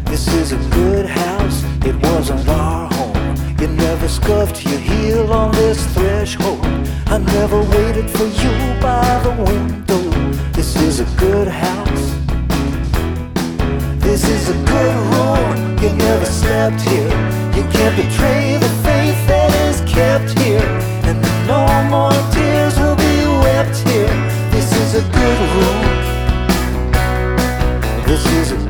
This is a good house, it wasn't our home. You never scuffed your heel on this threshold. I never waited for you by the window. This is a good house. This is a good room. You never slept here. You can't betray the faith that is kept here. And no more tears will be wept here. This is a good room. This is a